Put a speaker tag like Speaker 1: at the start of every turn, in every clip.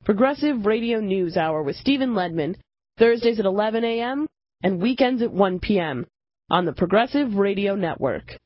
Speaker 1: Progressive Radio News Hour with Stephen Ledman, Thursdays at 11 a.m. and weekends at 1 p.m. on the Progressive Radio Network.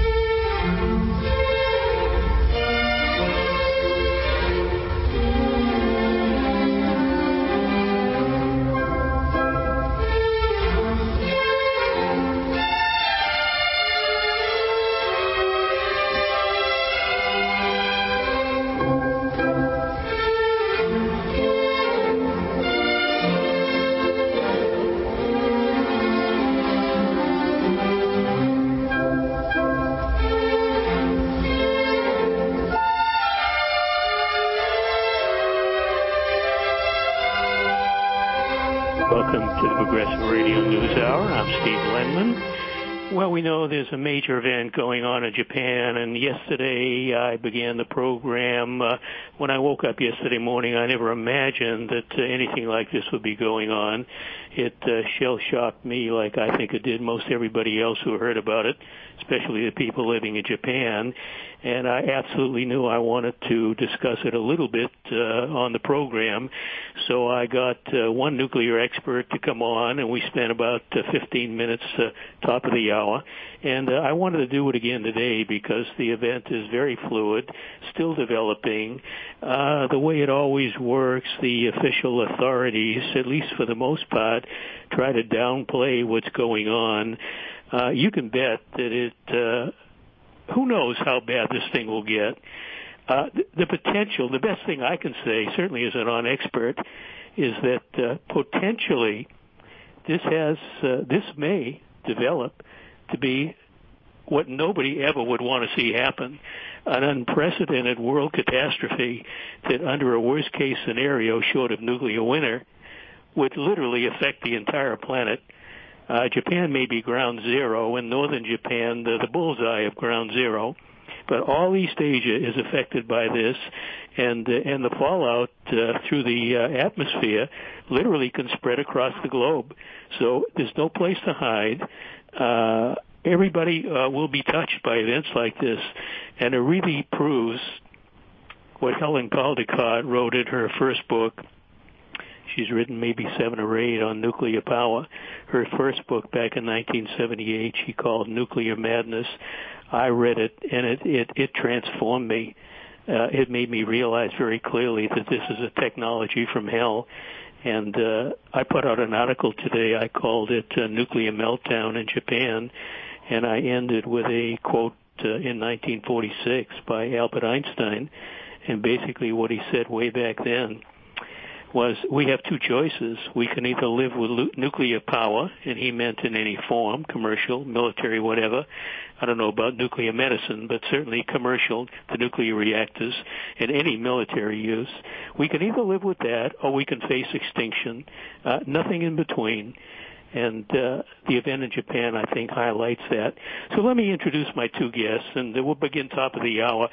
Speaker 2: Welcome to the Progressive Radio News Hour. I'm Steve Lenman. Well, we know there's a major event going on in Japan, and yesterday I began the program. When I woke up yesterday morning, I never imagined that anything like this would be going on. It shell-shocked me like I think it did most everybody else who heard about it, especially the people living in Japan. And I absolutely knew I wanted to discuss it a little bit on the program. So I got one nuclear expert to come on, and we spent about 15 minutes top of the hour. And I wanted to do it again today because the event is very fluid, still developing. The way it always works, the official authorities, at least for the most part, try to downplay what's going on. You can bet that it... who knows how bad this thing will get. The potential, the best thing I can say, certainly as a non-expert, is that potentially this may develop to be what nobody ever would want to see happen, an unprecedented world catastrophe that under a worst-case scenario short of nuclear winter would literally affect the entire planet. Japan may be ground zero, and northern Japan, the bullseye of ground zero. But all East Asia is affected by this, and the fallout through the atmosphere literally can spread across the globe. So there's no place to hide. Everybody will be touched by events like this, and it really proves what Helen Caldicott wrote in her first book. She's written maybe 7 or 8 on nuclear power. Her first book back in 1978 she called Nuclear Madness. I read it, and it transformed me. It made me realize very clearly that this is a technology from hell. And I put out an article today. I called it Nuclear Meltdown in Japan, and I ended with a quote in 1946 by Albert Einstein. And basically what he said way back then was, we have two choices. We can either live with nuclear power, and he meant in any form, commercial, military, whatever. I don't know about nuclear medicine, but certainly commercial, the nuclear reactors, and any military use. We can either live with that, or we can face extinction. Nothing in between. And the event in Japan, I think, highlights that. So let me introduce my two guests, and we'll begin top of the hour.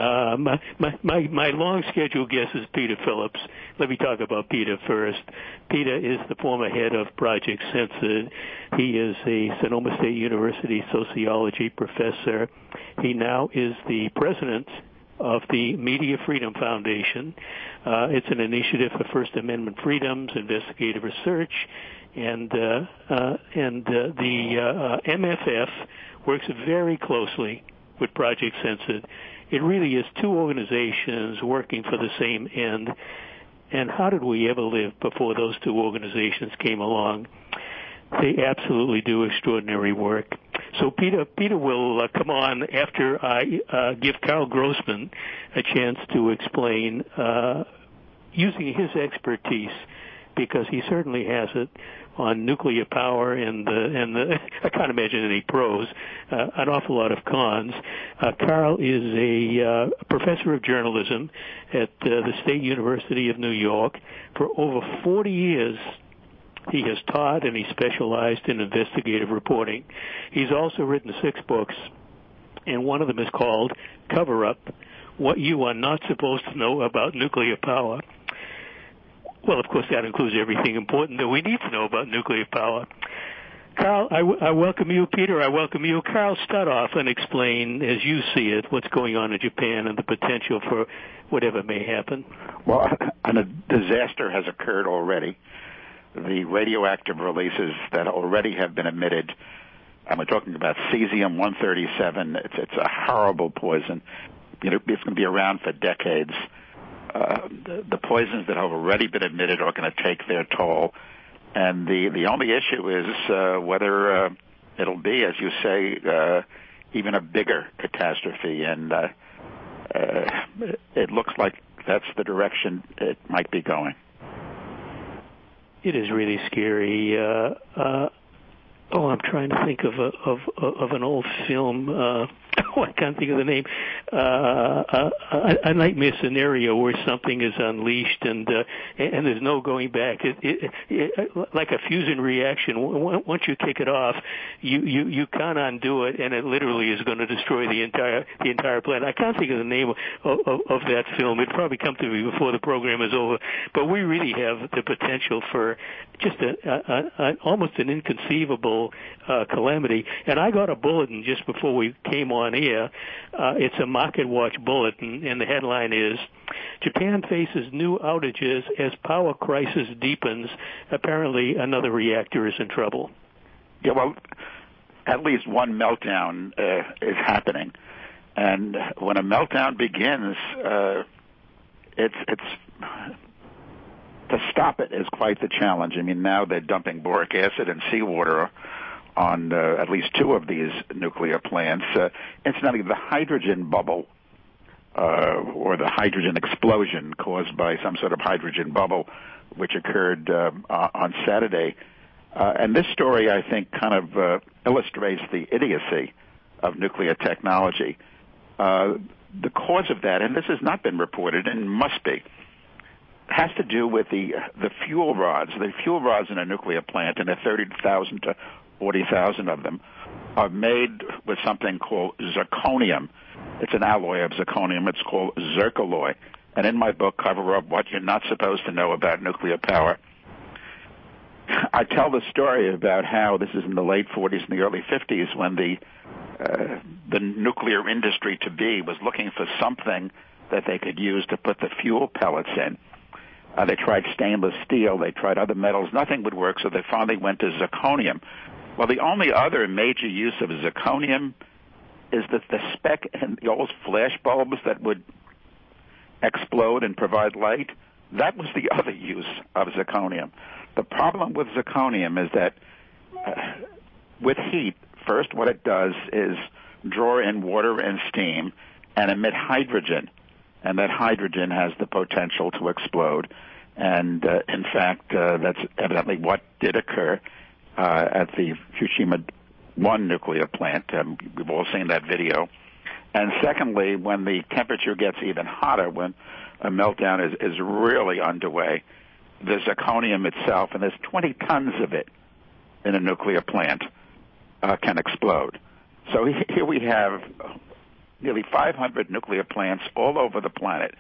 Speaker 2: My long-scheduled guest is Peter Phillips. Let me talk about Peter first. Peter is the former head of Project Censored. He is a Sonoma State University sociology professor. He now is the president of the Media Freedom Foundation. It's an initiative for First Amendment freedoms, investigative research, and the MFF works very closely with Project Censored. It really is two organizations working for the same end. And how did we ever live before those two organizations came along? They absolutely do extraordinary work. So Peter will come on after I give Carl Grossman a chance to explain using his expertise, because he certainly has it, on nuclear power and I can't imagine any pros, an awful lot of cons. Carl is a professor of journalism at the State University of New York. For over 40 years, he has taught and he specialized in investigative reporting. He's also written 6 books, and one of them is called Cover Up: What You Are Not Supposed to Know About Nuclear Power. Well, of course, that includes everything important that we need to know about nuclear power. Carl, I welcome you. Peter, I welcome you. Carl, start off and explain, as you see it, what's going on in Japan and the potential for whatever may happen.
Speaker 3: Well, a disaster has occurred already. The radioactive releases that already have been emitted, and we're talking about cesium-137. It's a horrible poison. It's going to be around for decades. The poisons that have already been emitted are going to take their toll. And the only issue is whether it'll be, as you say, even a bigger catastrophe. And it looks like that's the direction it might be going.
Speaker 2: It is really scary. I'm trying to think of an old film. I can't think of the name. A nightmare scenario where something is unleashed and there's no going back. It like a fusion reaction. Once you kick it off, you can't undo it, and it literally is going to destroy the entire planet. I can't think of the name of that film. It'll probably come to me before the program is over. But we really have the potential for just almost an inconceivable calamity. And I got a bulletin just before we came on air. It's a Market Watch bulletin, and the headline is, Japan faces new outages as power crisis deepens. Apparently another reactor is in trouble.
Speaker 3: Yeah, well, at least one meltdown is happening. And when a meltdown begins, it's to stop it is quite the challenge. I mean, now they're dumping boric acid and seawater on at least two of these nuclear plants. Incidentally, the hydrogen bubble or the hydrogen explosion caused by some sort of hydrogen bubble, which occurred on Saturday. And this story, I think, kind of illustrates the idiocy of nuclear technology. The cause of that, and this has not been reported and must be, has to do with the fuel rods. The fuel rods in a nuclear plant, and there are 30,000 to 40,000 of them, are made with something called zirconium. It's an alloy of zirconium. It's called zircaloy. And in my book, Cover Up What You're Not Supposed to Know About Nuclear Power, I tell the story about how this is in the late 40s and the early 50s when the nuclear industry to be was looking for something that they could use to put the fuel pellets in. They tried stainless steel. They tried other metals. Nothing would work, so they finally went to zirconium. Well, the only other major use of zirconium is that the spec in the old flash bulbs that would explode and provide light, that was the other use of zirconium. The problem with zirconium is that with heat, first what it does is draw in water and steam and emit hydrogen. And that hydrogen has the potential to explode. And, in fact, that's evidently what did occur at the Fukushima 1 nuclear plant. We've all seen that video. And secondly, when the temperature gets even hotter, when a meltdown is really underway, the zirconium itself, and there's 20 tons of it in a nuclear plant, can explode. So here we have nearly 500 nuclear plants all over the planet.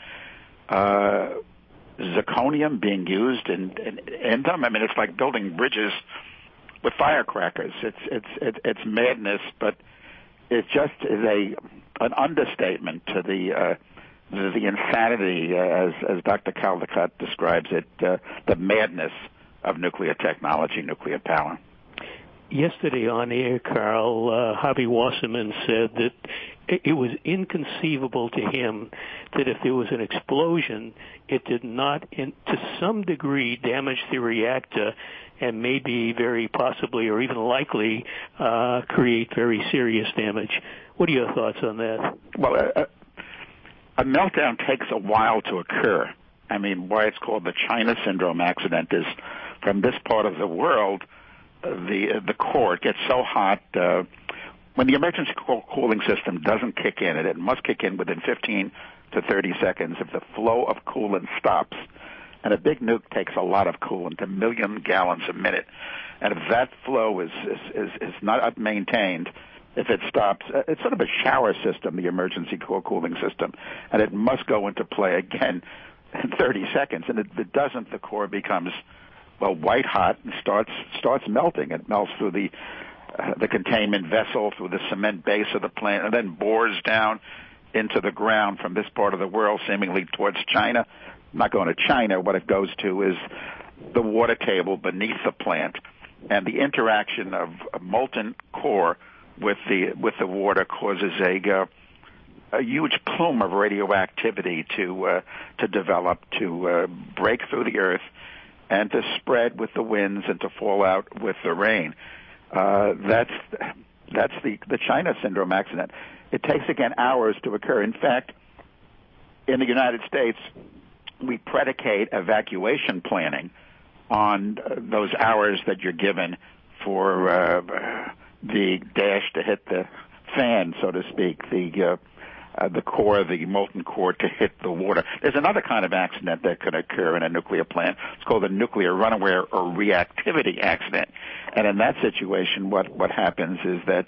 Speaker 3: Zirconium being used in them. I mean, it's like building bridges with firecrackers. It's madness, but it just is an understatement to the insanity, as Dr. Caldecott describes it, the madness of nuclear technology, nuclear power.
Speaker 2: Yesterday on air, Carl, Harvey Wasserman said that it was inconceivable to him that if there was an explosion, it did not, to some degree, damage the reactor and maybe very possibly or even likely create very serious damage. What are your thoughts on that?
Speaker 3: Well, a meltdown takes a while to occur. I mean, why it's called the China Syndrome accident is from this part of the world, the core gets so hot when the emergency cooling system doesn't kick in, and it must kick in within 15 to 30 seconds if the flow of coolant stops. And a big nuke takes a lot of coolant, 1 million gallons a minute. And if that flow is not maintained, if it stops, it's sort of a shower system, the emergency cooling system, and it must go into play again in 30 seconds. And if it doesn't, the core becomes white hot and starts melting. It melts through the containment vessel, through the cement base of the plant, and then bores down into the ground from this part of the world, seemingly towards China. Not going to China. What it goes to is the water table beneath the plant, and the interaction of a molten core with the water causes a huge plume of radioactivity to develop, to break through the earth, and to spread with the winds and to fall out with the rain. That's the China syndrome accident. It takes, again, hours to occur. In fact, in the United States, we predicate evacuation planning on those hours that you're given for the dash to hit the fan, so to speak, the core, the molten core to hit the water. There's another kind of accident that could occur in a nuclear plant. It's called a nuclear runaway or reactivity accident. And in that situation, what happens is that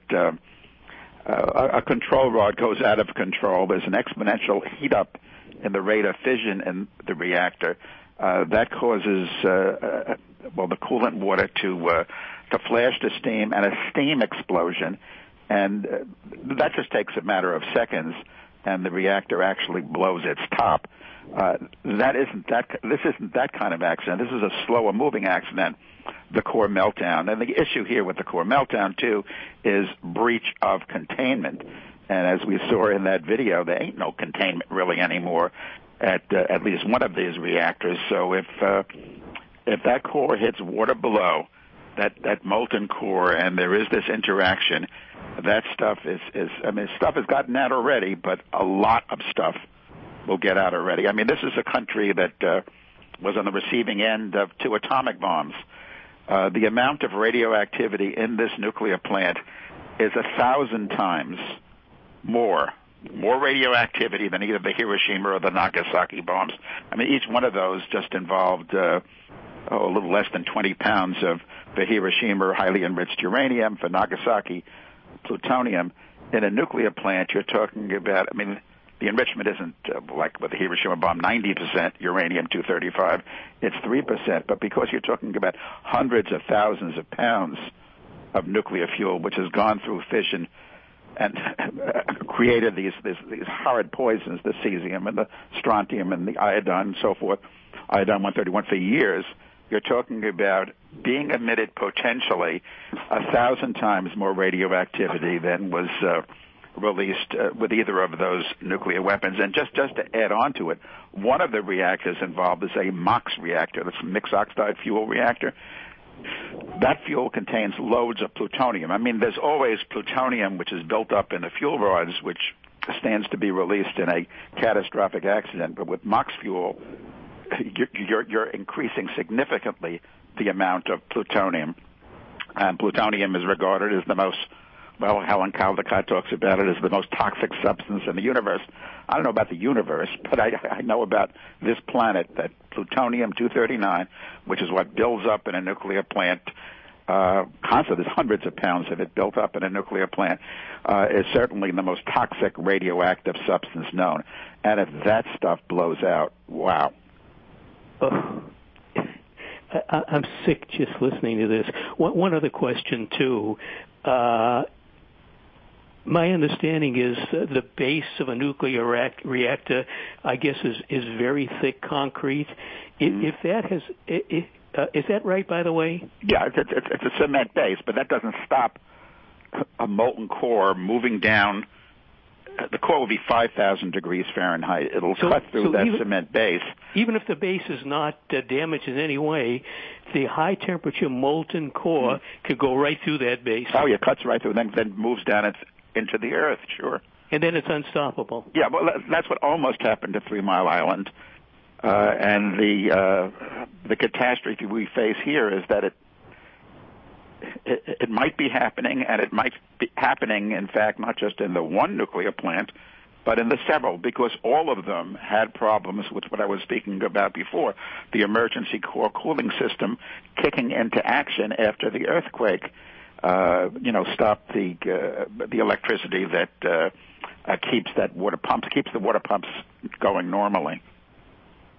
Speaker 3: a control rod goes out of control. There's an exponential heat up in the rate of fission in the reactor. That causes the coolant water to flash to steam and a steam explosion, and that just takes a matter of seconds, and the reactor actually blows its top. This isn't that kind of accident. This is a slower moving accident, the core meltdown. And the issue here with the core meltdown too is breach of containment. And as we saw in that video, there ain't no containment really anymore at least one of these reactors. So if that core hits water below, that molten core, and there is this interaction, that stuff stuff has gotten out already, but a lot of stuff will get out already. I mean, this is a country that was on the receiving end of 2 atomic bombs. The amount of radioactivity in this nuclear plant is 1,000 times more radioactivity than either the Hiroshima or the Nagasaki bombs. I mean, each one of those just involved a little less than 20 pounds of the Hiroshima highly enriched uranium, for Nagasaki plutonium. In a nuclear plant, you're talking about, I mean, the enrichment isn't like with the Hiroshima bomb, 90% uranium-235. It's 3%. But because you're talking about hundreds of thousands of pounds of nuclear fuel, which has gone through fission and created these horrid poisons, the cesium and the strontium and the iodine and so forth, iodine-131 for years, you're talking about being emitted potentially 1,000 times more radioactivity than was released with either of those nuclear weapons. And just to add on to it, one of the reactors involved is a MOX reactor. That's a mixed oxide fuel reactor. That fuel contains loads of plutonium. I mean, there's always plutonium which is built up in the fuel rods, which stands to be released in a catastrophic accident. But with MOX fuel, you're increasing significantly the amount of plutonium. And plutonium is regarded as the most, well, Helen Caldicott talks about it as the most toxic substance in the universe. I don't know about the universe, but I know about this planet, that plutonium-239, which is what builds up in a nuclear plant. Constantly, there's hundreds of pounds of it built up in a nuclear plant, is certainly the most toxic radioactive substance known. And if that stuff blows out, wow.
Speaker 2: I'm sick just listening to this. One other question, too. My understanding is the base of a nuclear reactor, I guess, is very thick concrete. If that has, is that right, by the way?
Speaker 3: Yeah, it's a cement base, but that doesn't stop a molten core moving down. The core will be 5,000 degrees Fahrenheit. It'll cut through that cement base.
Speaker 2: Even if the base is not damaged in any way, the high-temperature molten core could go right through that base.
Speaker 3: Oh, yeah, cuts right through, then moves down into the earth, sure.
Speaker 2: And then it's unstoppable.
Speaker 3: Yeah, well, that's what almost happened to 3 Mile Island. And the catastrophe we face here is that it might be happening, and it might be happening, in fact, not just in the one nuclear plant, but in the several, because all of them had problems with what I was speaking about before, the emergency core cooling system kicking into action after the earthquake, stopped the electricity that keeps the water pumps going normally.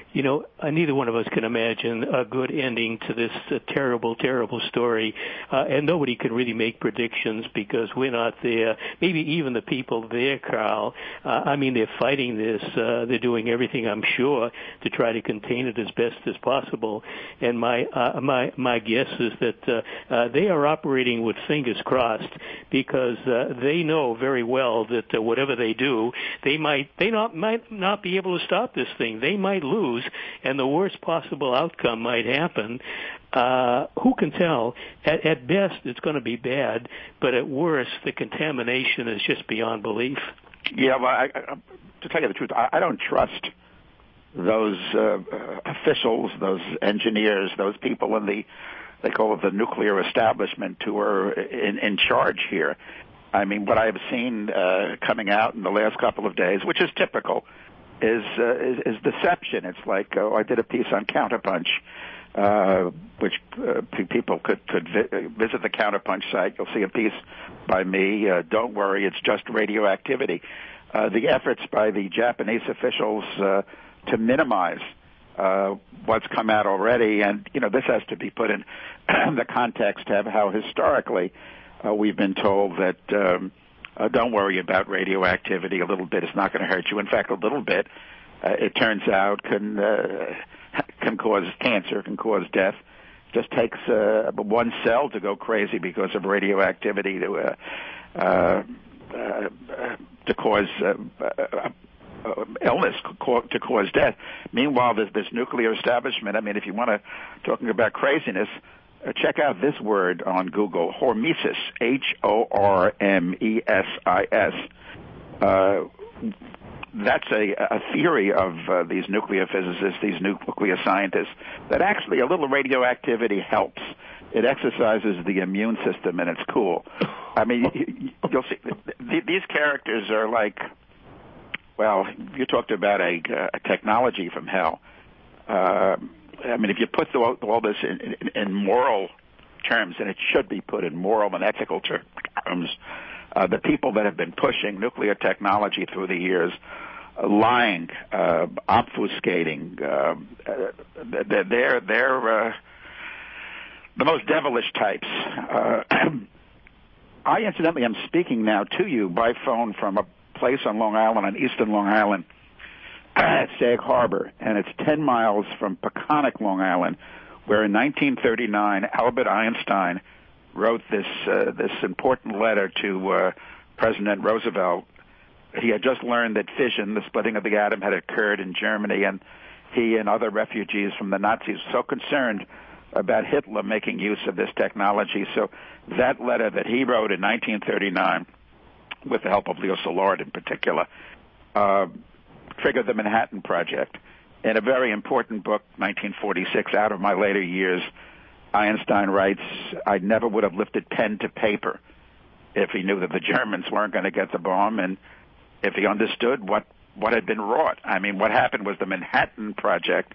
Speaker 2: neither one of us can imagine a good ending to this terrible, terrible story. And nobody can really make predictions because we're not there. Maybe even the people there, Carl, they're fighting this. They're doing everything, I'm sure, to try to contain it as best as possible. And my guess is that they are operating with fingers crossed because they know very well that whatever they do, they might not be able to stop this thing. They might lose, and the worst possible outcome might happen. Who can tell? At best, it's going to be bad, but at worst, the contamination is just beyond belief.
Speaker 3: Yeah, well, to tell you the truth, I don't trust those officials, those engineers, those people in they call it the nuclear establishment who are in charge here. I mean, what I have seen coming out in the last couple of days, which is typical, is deception. It's like I did a piece on Counterpunch, which people could visit the Counterpunch site. You'll see a piece by me. Don't worry, it's just radioactivity. The efforts by the Japanese officials to minimize what's come out already, and this has to be put in the context of how historically we've been told that don't worry about radioactivity. A little bit is not going to hurt you. In fact, a little bit, it turns out, can cause cancer, can cause death. Just takes one cell to go crazy because of radioactivity to cause illness, to cause death. Meanwhile, there's this nuclear establishment. I mean, if you want to talking about craziness, check out this word on Google: hormesis, Hormesis. That's a theory of these nuclear physicists, these nuclear scientists, that actually a little radioactivity helps. It exercises the immune system, and it's cool. I mean, you'll see these characters are like, well, you talked about a technology from hell. I mean, if you put all this in moral terms, and it should be put in moral and ethical terms, the people that have been pushing nuclear technology through the years, lying, obfuscating, they're the most devilish types. I incidentally am speaking now to you by phone from a place on Long Island, on eastern Long Island, at Sag Harbor, and it's 10 miles from Peconic, Long Island, where in 1939 Albert Einstein wrote this important letter to President Roosevelt. He had just learned that fission, the splitting of the atom, had occurred in Germany, and he and other refugees from the Nazis were so concerned about Hitler making use of this technology. So that letter that he wrote in 1939, with the help of Leo Szilard in particular, triggered the Manhattan Project. In a very important book, 1946, out of my later years, Einstein writes, I never would have lifted pen to paper if he knew that the Germans weren't going to get the bomb, and if he understood what had been wrought. I mean, what happened was the Manhattan Project,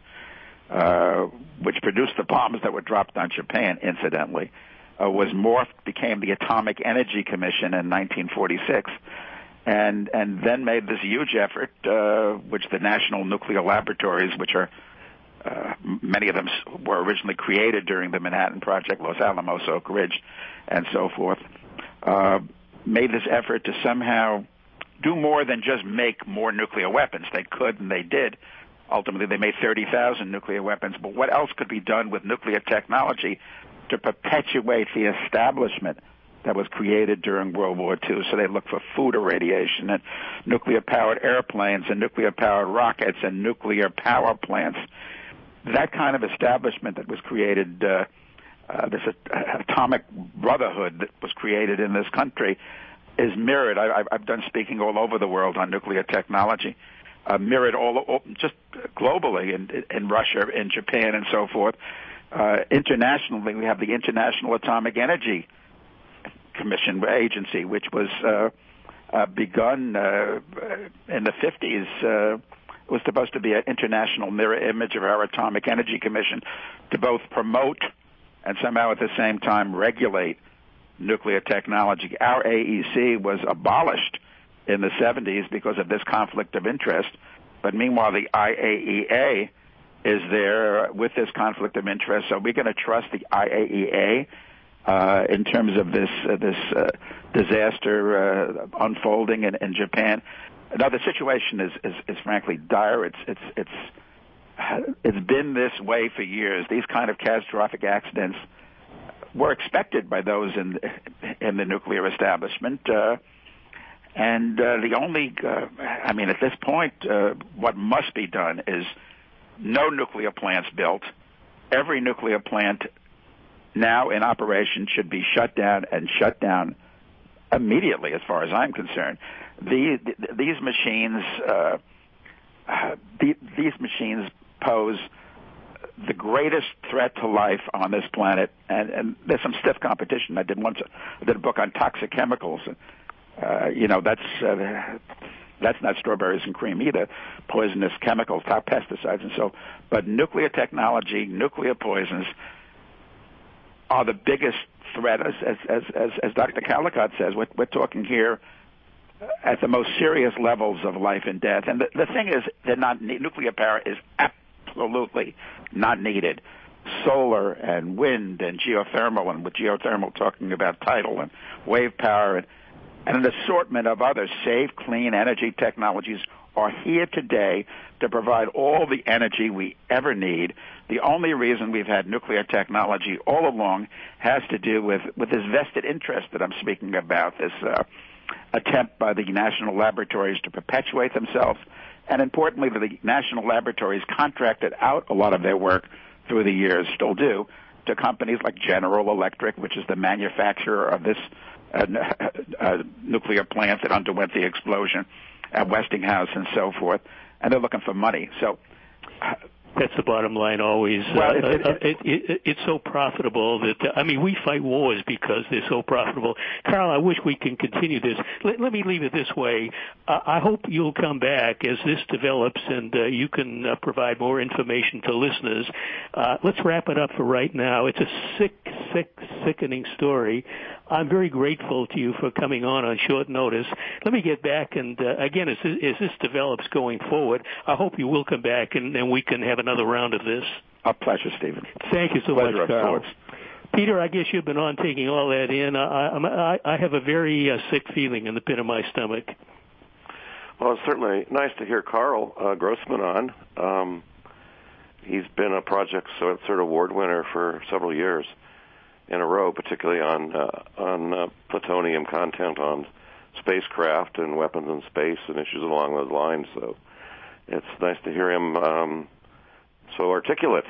Speaker 3: which produced the bombs that were dropped on Japan, incidentally, was morphed, became the Atomic Energy Commission in 1946, and then made this huge effort, which the National Nuclear Laboratories, which are many of them were originally created during the Manhattan Project, Los Alamos, Oak Ridge, and so forth, made this effort to somehow do more than just make more nuclear weapons. They could, and they did. Ultimately, they made 30,000 nuclear weapons. But what else could be done with nuclear technology to perpetuate the establishment that was created during World War II? So they looked for food irradiation and nuclear-powered airplanes and nuclear-powered rockets and nuclear power plants. That kind of establishment that was created, this atomic brotherhood that was created in this country, is mirrored. I've done speaking all over the world on nuclear technology, mirrored all just globally in Russia, in Japan, and so forth. Internationally, we have the International Atomic Energy Commission agency, which was begun in the 50s. It was supposed to be an international mirror image of our Atomic Energy Commission to both promote and somehow at the same time regulate nuclear technology. Our AEC was abolished in the 70s because of this conflict of interest. But meanwhile, the IAEA is there with this conflict of interest? Are we going to trust the IAEA in terms of this disaster unfolding in Japan? Now, the situation is frankly dire. It's been this way for years. These kind of catastrophic accidents were expected by those in the nuclear establishment. And the only, at this point, what must be done is no nuclear plants built. Every nuclear plant now in operation should be shut down immediately, as far as I'm concerned. These machines pose the greatest threat to life on this planet, and there's some stiff competition. I did a book on toxic chemicals. That's not strawberries and cream either. Poisonous chemicals, pesticides, and so. But nuclear technology, nuclear poisons, are the biggest threat. As Dr. Calicott says, we're talking here at the most serious levels of life and death. And the thing is, nuclear power is absolutely not needed. Solar and wind and geothermal, and with geothermal talking about tidal and wave power and an assortment of other safe, clean energy technologies are here today to provide all the energy we ever need. The only reason we've had nuclear technology all along has to do with this vested interest that I'm speaking about, this attempt by the national laboratories to perpetuate themselves. And importantly, the national laboratories contracted out a lot of their work through the years, still do, to companies like General Electric, which is the manufacturer of this nuclear plant that underwent the explosion at Westinghouse and so forth, and they're looking for money. So
Speaker 2: that's the bottom line always.
Speaker 3: Well,
Speaker 2: it's so profitable that, we fight wars because they're so profitable. Carl, I wish we can continue this. Let me leave it this way. I hope you'll come back as this develops and you can provide more information to listeners. Let's wrap it up for right now. It's a sickening story. I'm very grateful to you for coming on short notice. Let me get back and, again, as this develops going forward, I hope you will come back and we can have another round of this.
Speaker 3: A pleasure, Stephen.
Speaker 2: Thank you so much, Carl. Peter, I guess you've been on taking all that in. I have a very sick feeling in the pit of my stomach.
Speaker 4: Well, it's certainly nice to hear Carl Grossman on. He's been a Project Cert Award winner for several years in a row, particularly on plutonium content on spacecraft and weapons in space and issues along those lines. So it's nice to hear him so articulate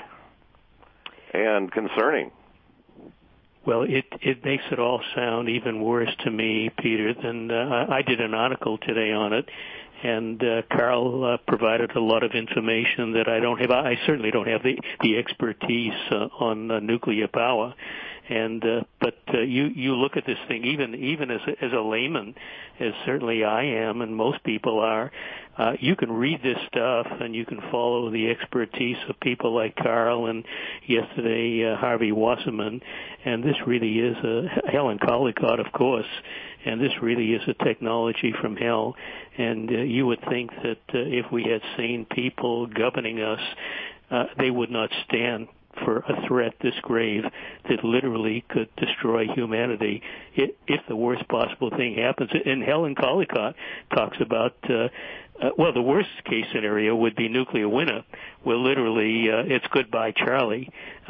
Speaker 4: and concerning.
Speaker 2: Well, it makes it all sound even worse to me, Peter, than I did an article today on it, and Carl provided a lot of information that I don't have. I certainly don't have the expertise on nuclear power. And but you look at this thing, even as a layman, as certainly I am, and most people are. You can read this stuff, and you can follow the expertise of people like Carl and yesterday Harvey Wasserman. And this really is Helen Collicott, of course. And this really is a technology from hell. And you would think that if we had sane people governing us, they would not stand for a threat this grave that literally could destroy humanity if the worst possible thing happens. And Helen Collicott talks about, the worst case scenario would be nuclear winter, where literally it's goodbye, Charlie.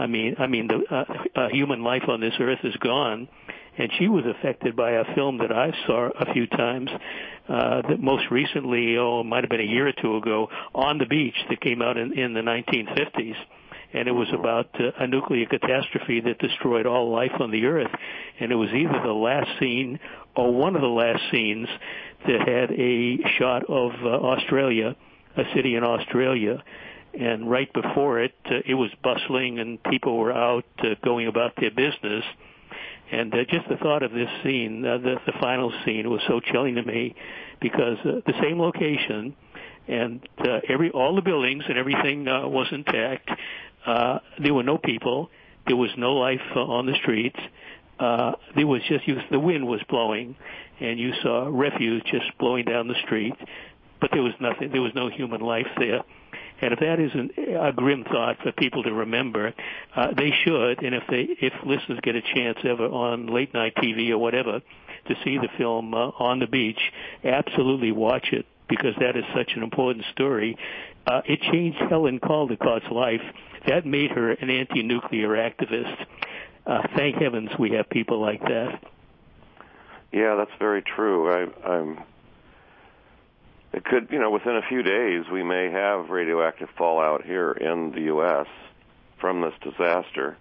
Speaker 2: The human life on this earth is gone. And she was affected by a film that I saw a few times, that most recently, it might have been a year or two ago, On the Beach, that came out in the 1950s. And it was about a nuclear catastrophe that destroyed all life on the earth. And it was either the last scene or one of the last scenes that had a shot of Australia, a city in Australia. And right before it, it was bustling and people were out going about their business. And just the thought of this scene, the final scene, was so chilling to me because the same location and all the buildings and everything was intact. There were no people. There was no life on the streets. There was just the wind was blowing, and you saw refuse just blowing down the street. But there was nothing. There was no human life there. And if that isn't a grim thought for people to remember, they should. And if listeners get a chance ever on late night TV or whatever to see the film On the Beach, absolutely watch it, because that is such an important story. It changed Helen Caldicott's life. That made her an anti-nuclear activist. Thank heavens we have people like that.
Speaker 4: Yeah, that's very true. It could, within a few days, we may have radioactive fallout here in the U.S. from this disaster.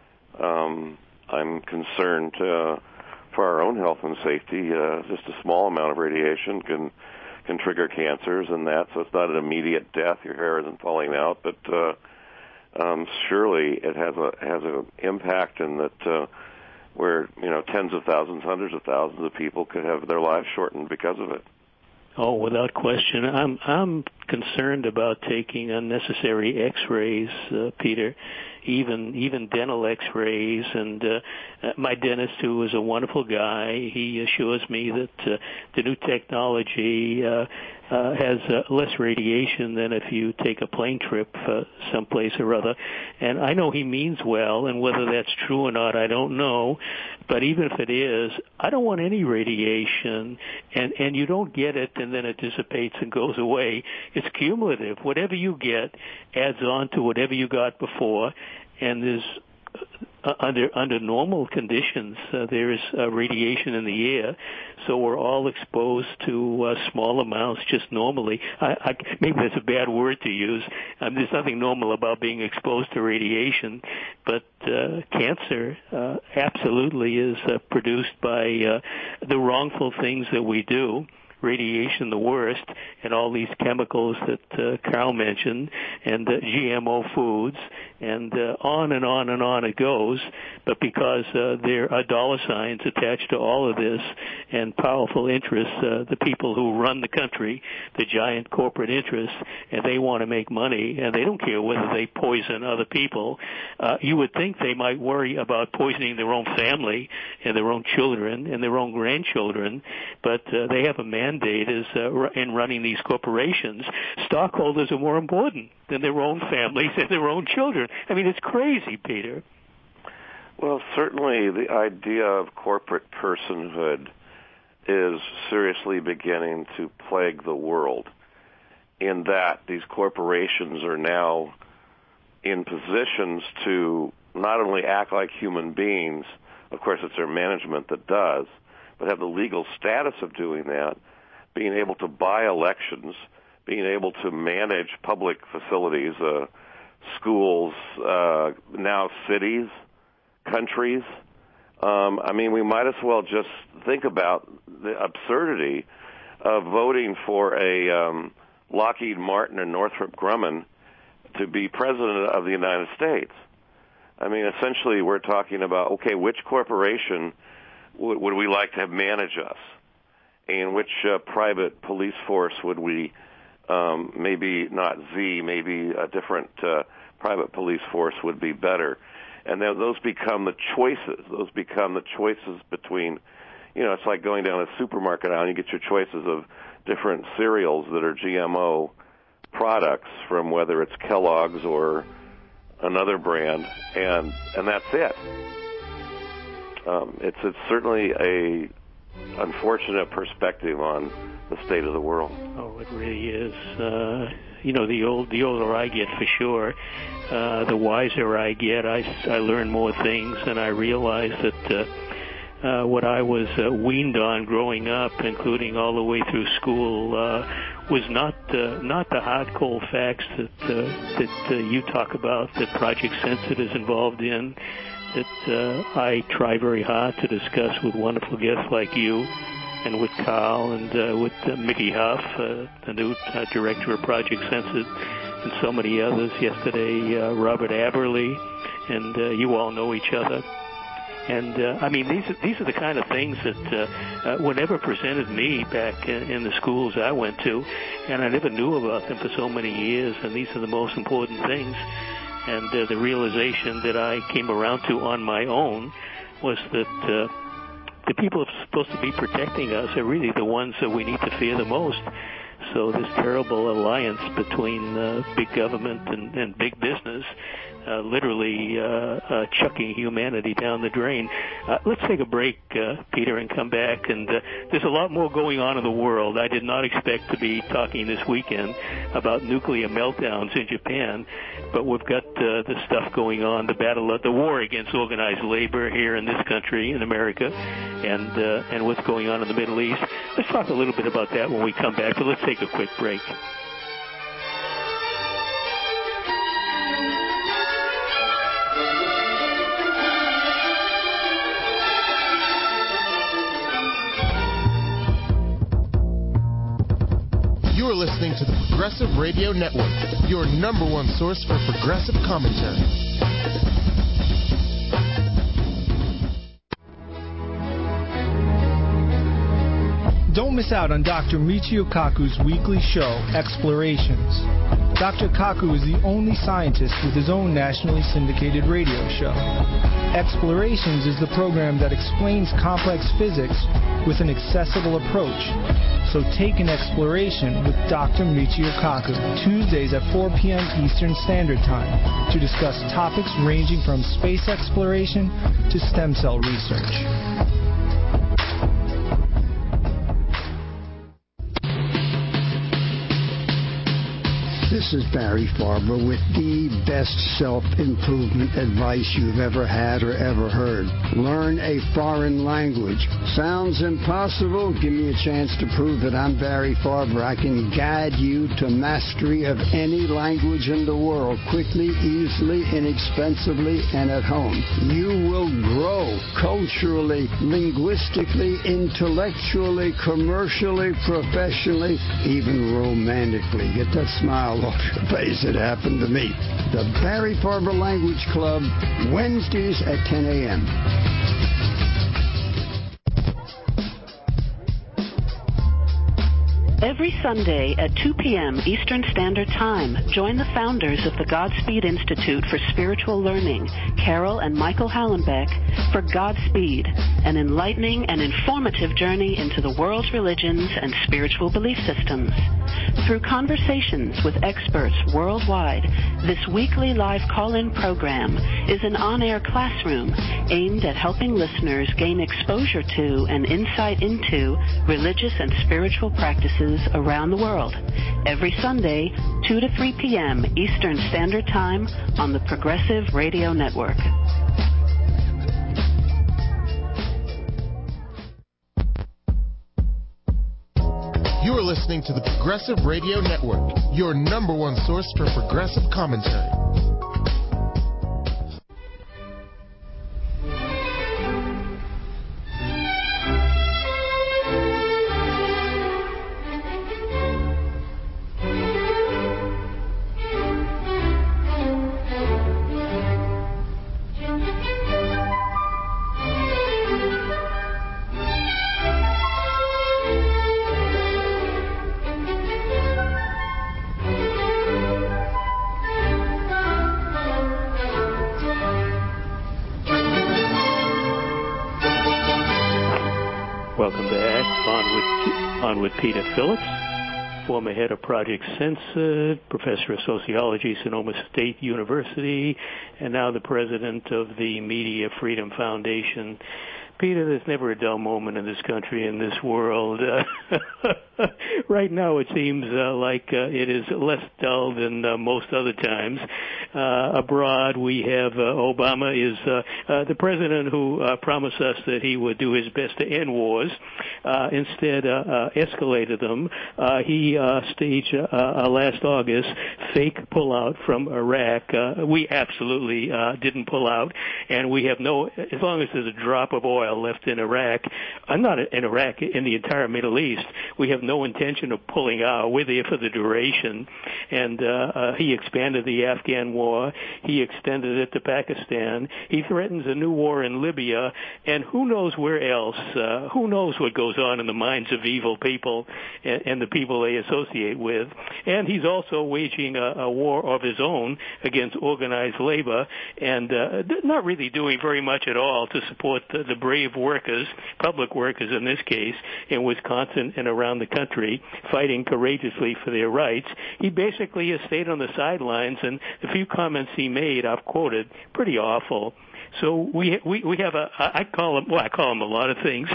Speaker 4: I'm concerned for our own health and safety. Just a small amount of radiation can trigger cancers and that, so it's not an immediate death. Your hair isn't falling out, but surely it has an impact in that where tens of thousands, hundreds of thousands of people could have their lives shortened because of it.
Speaker 2: Oh, without question. I'm concerned about taking unnecessary X-rays, Peter, even dental X-rays. And my dentist, who is a wonderful guy, he assures me that the new technology has less radiation than if you take a plane trip someplace or other. And I know he means well, and whether that's true or not, I don't know. But even if it is, I don't want any radiation, and you don't get it and then it dissipates and goes away. It's cumulative. Whatever you get adds on to whatever you got before, and there's under normal conditions, there is radiation in the air, so we're all exposed to small amounts just normally. Maybe that's a bad word to use. There's nothing normal about being exposed to radiation, but cancer absolutely is produced by the wrongful things that we do. Radiation the worst, and all these chemicals that Carl mentioned, and GMO foods, and on and on and on it goes. But because there are dollar signs attached to all of this and powerful interests, the people who run the country, the giant corporate interests, and they want to make money, and they don't care whether they poison other people. You would think they might worry about poisoning their own family and their own children and their own grandchildren, but they have a mandate is in running these corporations. Stockholders are more important than their own families and their own children. I mean, it's crazy, Peter.
Speaker 4: Well, certainly the idea of corporate personhood is seriously beginning to plague the world, in that these corporations are now in positions to not only act like human beings, of course it's their management that does, but have the legal status of doing that, being able to buy elections, being able to manage public facilities, schools, now cities, countries. I mean, we might as well just think about the absurdity of voting for a Lockheed Martin and Northrop Grumman to be president of the United States. I mean, essentially we're talking about, okay, which corporation would we like to have manage us? And which private police force would we, maybe not Z, maybe a different private police force would be better. And then those become the choices. Those become the choices between, it's like going down a supermarket aisle and you get your choices of different cereals that are GMO products, from whether it's Kellogg's or another brand, and that's it. It's certainly a unfortunate perspective on the state of the world. Oh,
Speaker 2: it really is. The older I get, for sure, the wiser I get. I learn more things, and I realize that what I was weaned on growing up, including all the way through school, was not the hard, cold facts that you talk about, that Project Censored is involved in, that I try very hard to discuss with wonderful guests like you, and with Carl, and with Mickey Huff, the new director of Project Censored, and so many others. Yesterday, Robert Aberley, and you all know each other. And I mean, these are the kind of things that were never presented me back in the schools I went to, and I never knew about them for so many years. And these are the most important things. And the realization that I came around to on my own was that the people who are supposed to be protecting us are really the ones that we need to fear the most. So this terrible alliance between big government and big business, literally chucking humanity down the drain. Let's take a break, Peter, and come back. And there's a lot more going on in the world. I did not expect to be talking this weekend about nuclear meltdowns in Japan, but we've got the stuff going on, the war against organized labor here in this country, in America, and what's going on in the Middle East. Let's talk a little bit about that when we come back, but let's take a quick break.
Speaker 5: You're listening to the Progressive Radio Network, your number one source for progressive commentary.
Speaker 6: Don't miss out on Dr. Michio Kaku's weekly show, Explorations. Dr. Kaku is the only scientist with his own nationally syndicated radio show. Explorations is the program that explains complex physics with an accessible approach. So take an exploration with Dr. Michio Kaku, Tuesdays at 4 p.m. Eastern Standard Time, to discuss topics ranging from space exploration to stem cell research.
Speaker 7: This is Barry Farber with the best self-improvement advice you've ever had or ever heard. Learn a foreign language. Sounds impossible? Give me a chance to prove that I'm Barry Farber. I can guide you to mastery of any language in the world quickly, easily, inexpensively, and at home. You will grow culturally, linguistically, intellectually, commercially, professionally, even romantically. Get that smile off your face. It happened to me. The Barry Farber Language Club, Wednesdays at 10 a.m.
Speaker 8: Every Sunday at 2 p.m. Eastern Standard Time, join the founders of the Godspeed Institute for Spiritual Learning, Carol and Michael Hallenbeck, for Godspeed, an enlightening and informative journey into the world's religions and spiritual belief systems. Through conversations with experts worldwide, this weekly live call-in program is an on-air classroom aimed at helping listeners gain exposure to and insight into religious and spiritual practices around the world. Every Sunday, 2 to 3 p.m. Eastern Standard Time on the Progressive Radio Network.
Speaker 5: You are listening to the Progressive Radio Network, your number one source for progressive commentary.
Speaker 2: Welcome back. On with Peter Phillips, former head of Project Censored, professor of sociology, Sonoma State University, and now the president of the Media Freedom Foundation. Peter, there's never a dull moment in this country, in this world. Right now it seems like it is less dull than most other times. Abroad we have Obama is the president who promised us that he would do his best to end wars. Instead escalated them. He staged last August fake pullout from Iraq. We absolutely didn't pull out, and we have no, as long as there's a drop of oil left in Iraq, not in Iraq, in the entire Middle East, we have no intention of pulling out. We're there for the duration. And he expanded the Afghan war. He extended it to Pakistan. He threatens a new war in Libya. And who knows where else? Who knows what goes on in the minds of evil people and the people they associate with. And he's also waging a war of his own against organized labor and not really doing very much at all to support the brave workers, public workers in this case, in Wisconsin and around the country, fighting courageously for their rights. He basically has stayed on the sidelines, and the few comments he made, I've quoted, pretty awful. So we have I call him a lot of things.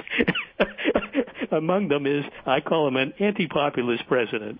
Speaker 2: Among them is I call him an anti-populist president.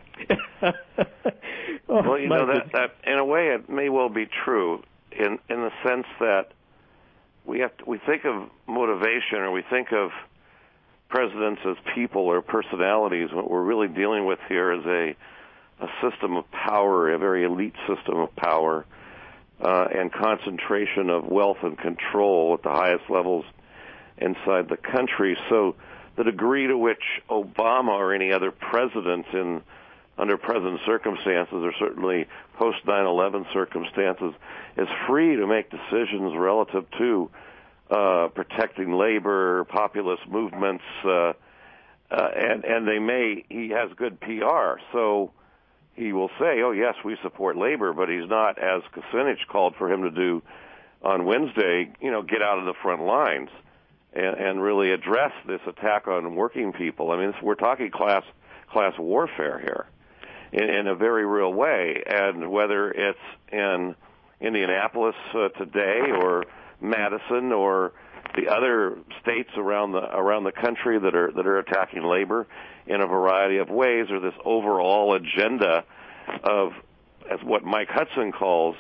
Speaker 4: Well, you know, that in a way it may well be true in the sense that we think of motivation, or we think of presidents as people or personalities. What we're really dealing with here is a system of power, a very elite system of power, and concentration of wealth and control at the highest levels inside the country. So the degree to which Obama or any other president under present circumstances, or certainly post 9/11 circumstances, is free to make decisions relative to protecting labor, populist movements, and he has good PR. So he will say, oh, yes, we support labor, but he's not, as Kucinich called for him to do on Wednesday, get out of the front lines and really address this attack on working people. I mean, we're talking class warfare here in a very real way. And whether it's in Indianapolis today, or Madison, or the other states around the country that are attacking labor in a variety of ways, or this overall agenda of, as what Mike Hudson calls,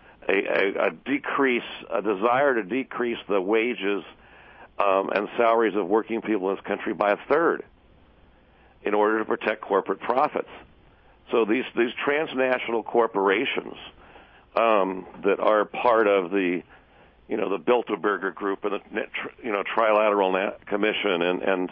Speaker 4: a desire to decrease the wages and salaries of working people in this country by a third in order to protect corporate profits. So these transnational corporations that are part of the Bilderberger Group and the Trilateral Commission and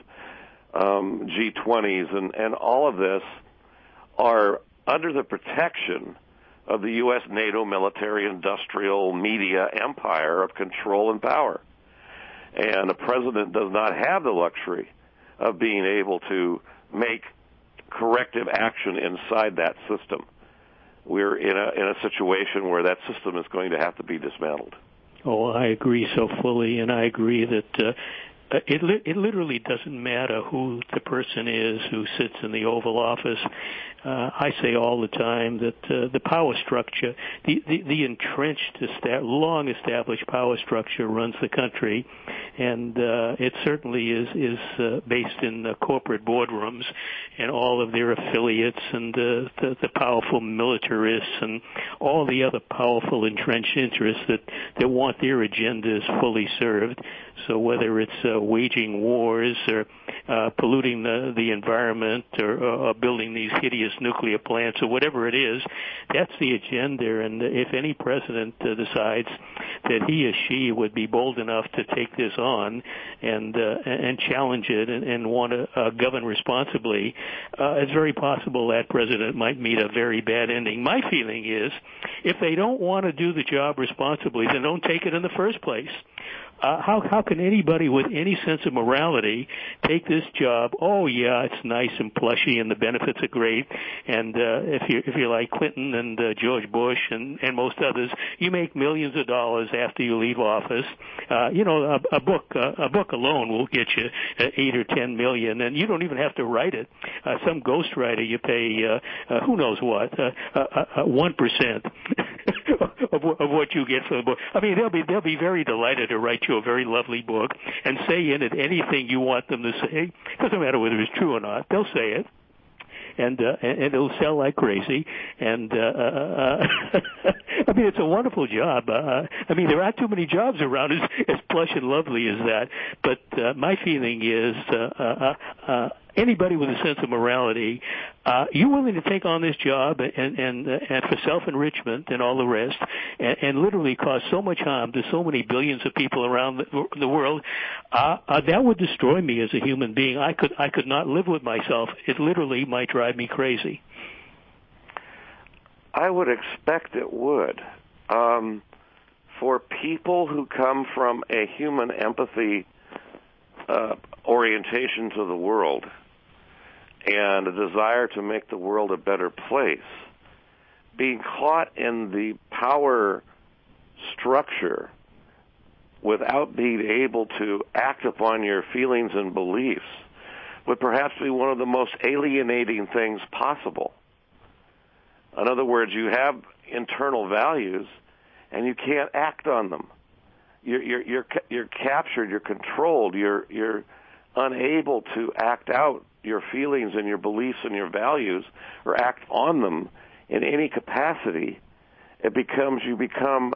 Speaker 4: G20s and all of this are under the protection of the U.S. NATO military industrial media empire of control and power. And the president does not have the luxury of being able to make corrective action inside that system. We're in a situation where that system is going to have to be dismantled.
Speaker 2: Oh, I agree so fully, and I agree that it literally doesn't matter who the person is who sits in the Oval Office. I say all the time that the power structure, the entrenched, long-established power structure runs the country, and it certainly is based in corporate boardrooms and all of their affiliates and the powerful militarists and all the other powerful entrenched interests that want their agendas fully served. So whether it's waging wars or polluting the environment or building these hideous nuclear plants or whatever it is, that's the agenda. And if any president decides that he or she would be bold enough to take this on and challenge it and want to govern responsibly, it's very possible that president might meet a very bad ending. My feeling is, if they don't want to do the job responsibly, then don't take it in the first place. How can anybody with any sense of morality take this job? Oh yeah, it's nice and plushy, and the benefits are great. And if you're like Clinton and George Bush and most others, you make millions of dollars after you leave office. A book alone will get you $8 or $10 million, and you don't even have to write it. Some ghostwriter you pay who knows what 1% of what you get for the book. I mean, they'll be very delighted to write you a very lovely book and say in it anything you want them to say. Doesn't matter whether it's true or not. They'll say it. And it'll sell like crazy. And I mean, it's a wonderful job. I mean, there aren't too many jobs around as plush and lovely as that. But my feeling is anybody with a sense of morality, you're willing to take on this job and for self-enrichment and all the rest, and literally cause so much harm to so many billions of people around the world, that would destroy me as a human being. I could not live with myself. It literally might drive me crazy.
Speaker 4: I would expect it would. For people who come from a human empathy orientation to the world and a desire to make the world a better place, being caught in the power structure without being able to act upon your feelings and beliefs would perhaps be one of the most alienating things possible. In other words, you have internal values and you can't act on them. You're captured, you're controlled, you're unable to act out your feelings and your beliefs and your values or act on them in any capacity. You become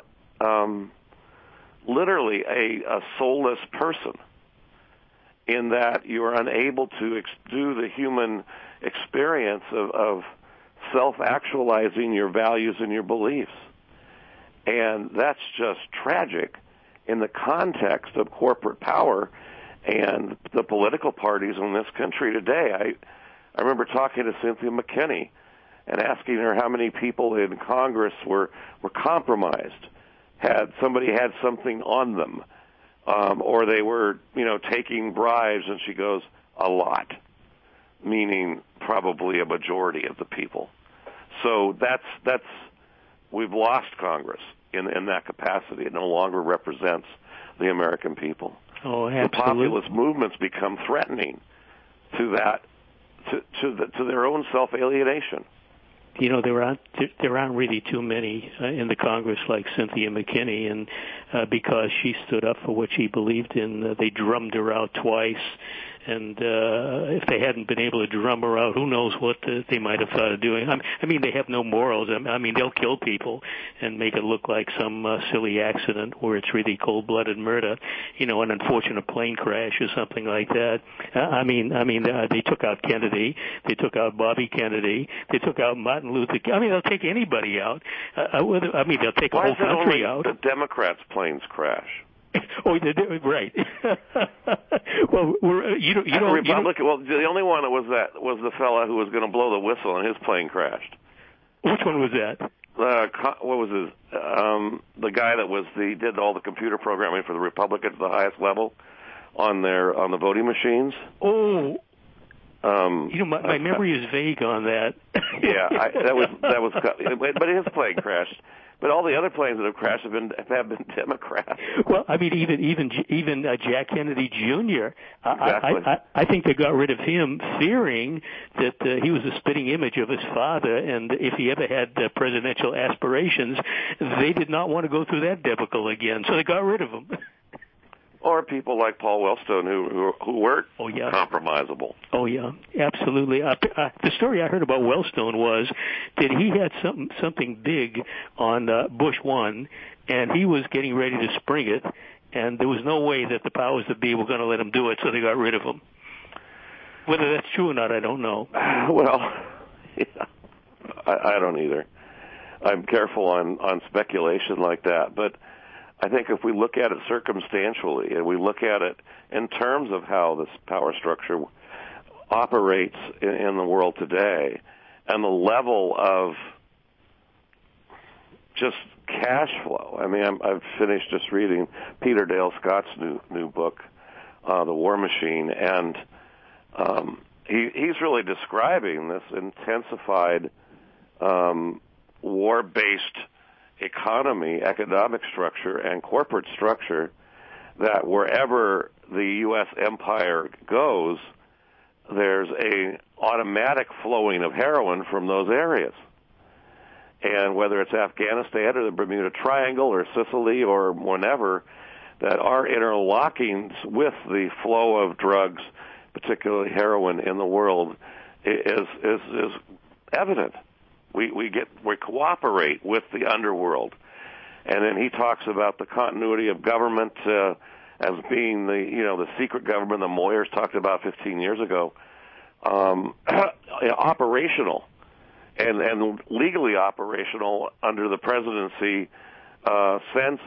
Speaker 4: literally a soulless person, in that you are unable to do the human experience of self-actualizing your values and your beliefs. And that's just tragic in the context of corporate power and the political parties in this country today. I remember talking to Cynthia McKinney and asking her how many people in Congress were compromised, somebody had something on them, or they were, taking bribes, and she goes, a lot, meaning probably a majority of the people. So we've lost Congress in that capacity. It no longer represents the American people.
Speaker 2: Oh, absolutely.
Speaker 4: The populist movements become threatening to that, to their own self-alienation.
Speaker 2: There aren't really too many in the Congress like Cynthia McKinney, and because she stood up for what she believed in, they drummed her out twice. And if they hadn't been able to drum her out, who knows what they might have thought of doing. I mean, they have no morals. I mean, they'll kill people and make it look like some silly accident where it's really cold-blooded murder, an unfortunate plane crash or something like that. They took out Kennedy. They took out Bobby Kennedy. They took out Martin Luther King. I mean, they'll take anybody out. They'll take a whole country out.
Speaker 4: The Democrats' planes crash?
Speaker 2: Oh, right. Well,
Speaker 4: the only one was the fella who was going to blow the whistle and his plane crashed.
Speaker 2: Which one was that?
Speaker 4: What was his? The guy that did all the computer programming for the Republicans at the highest level on the voting machines.
Speaker 2: Oh. My memory is vague on that.
Speaker 4: Yeah, that was, but his plane crashed. But all the other planes that have crashed have been Democrats.
Speaker 2: Well, I mean, even Jack Kennedy Jr.
Speaker 4: Exactly.
Speaker 2: I think they got rid of him fearing that he was a spitting image of his father, and if he ever had presidential aspirations, they did not want to go through that debacle again, so they got rid of him.
Speaker 4: Or people like Paul Wellstone who weren't compromisable.
Speaker 2: Oh, yeah, absolutely. The story I heard about Wellstone was that he had something big on Bush 1, and he was getting ready to spring it, and there was no way that the powers that be were going to let him do it, so they got rid of him. Whether that's true or not, I don't know.
Speaker 4: Well, yeah, I don't either. I'm careful on speculation like that, but I think if we look at it circumstantially and we look at it in terms of how this power structure operates in the world today and the level of just cash flow. I mean, I've finished just reading Peter Dale Scott's new book, The War Machine, and he's really describing this intensified war-based economy, economic structure, and corporate structure that wherever the U.S. empire goes, there's a automatic flowing of heroin from those areas. And whether it's Afghanistan or the Bermuda Triangle or Sicily or whenever, that our interlockings with the flow of drugs, particularly heroin in the world, is evident. We cooperate with the underworld, and then he talks about the continuity of government as being the secret government the Moyers talked about 15 years ago, operational and legally operational under the presidency since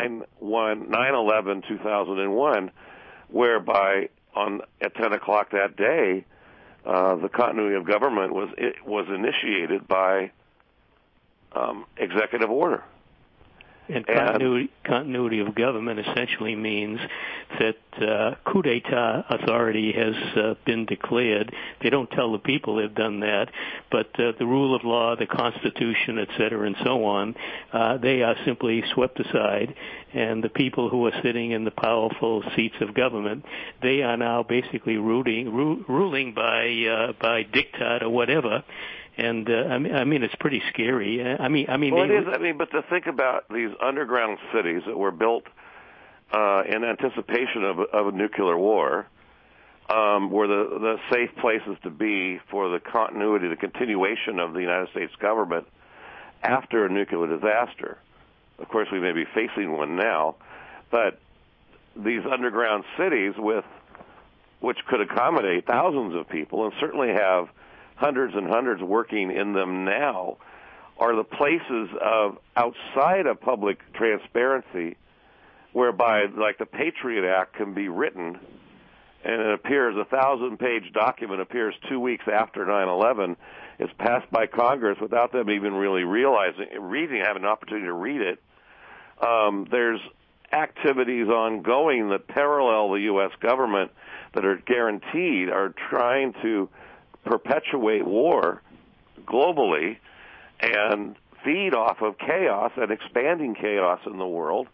Speaker 4: 9/11/2001, whereby at 10 o'clock that day. The continuity of government was initiated by executive order,
Speaker 2: And continuity of government essentially means that coup d'etat authority has been declared. They don't tell the people they've done that, but the rule of law, the Constitution, et cetera, and so on, they are simply swept aside. And the people who are sitting in the powerful seats of government, they are now basically ruling by diktat or whatever. And I mean, it's pretty scary.
Speaker 4: Well, it is. But to think about these underground cities that were built in anticipation of a nuclear war, were the safe places to be for the continuity, the continuation of the United States government after a nuclear disaster. Of course, we may be facing one now, but these underground cities, which could accommodate thousands of people, and certainly have hundreds and hundreds working in them now, are the places of outside of public transparency, whereby, like, the Patriot Act can be written, and it appears, a 1,000-page document appears 2 weeks after 9/11, is passed by Congress without them even really having an opportunity to read it. There's activities ongoing that parallel the U.S. government that are guaranteed are trying to perpetuate war globally and feed off of chaos and expanding chaos in the world,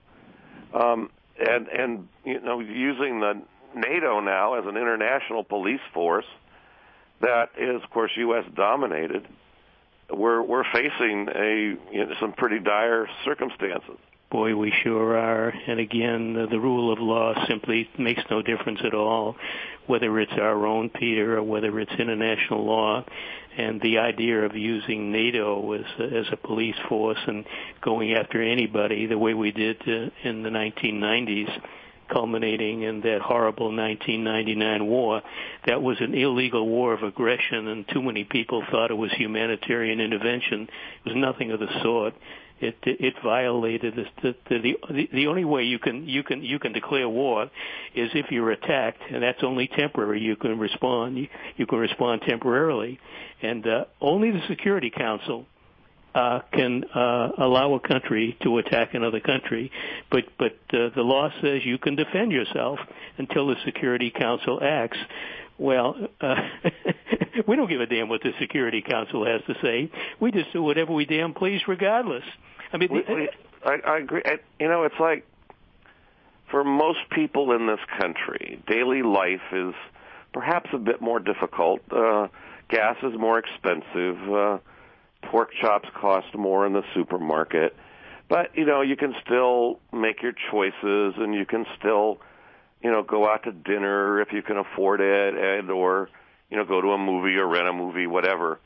Speaker 4: and using the NATO now as an international police force that is, of course, U.S. dominated. We're facing some pretty dire circumstances.
Speaker 2: Boy, we sure are. And again, the rule of law simply makes no difference at all, whether it's our own, Peter, or whether it's international law. And the idea of using NATO as a police force and going after anybody the way we did in the 1990s, culminating in that horrible 1999 war, that was an illegal war of aggression, and too many people thought it was humanitarian intervention. It was nothing of the sort. It violated the only way you can declare war is if you're attacked, and that's only temporary. You can respond temporarily, and only the Security Council can allow a country to attack another country, but the law says you can defend yourself until the Security Council acts. Well, we don't give a damn what the Security Council has to say. We just do whatever we damn please regardless. I mean,
Speaker 4: I agree. It's like, for most people in this country, daily life is perhaps a bit more difficult. Gas is more expensive. Pork chops cost more in the supermarket. But, you can still make your choices, and you can still, go out to dinner if you can afford it, or go to a movie or rent a movie, whatever.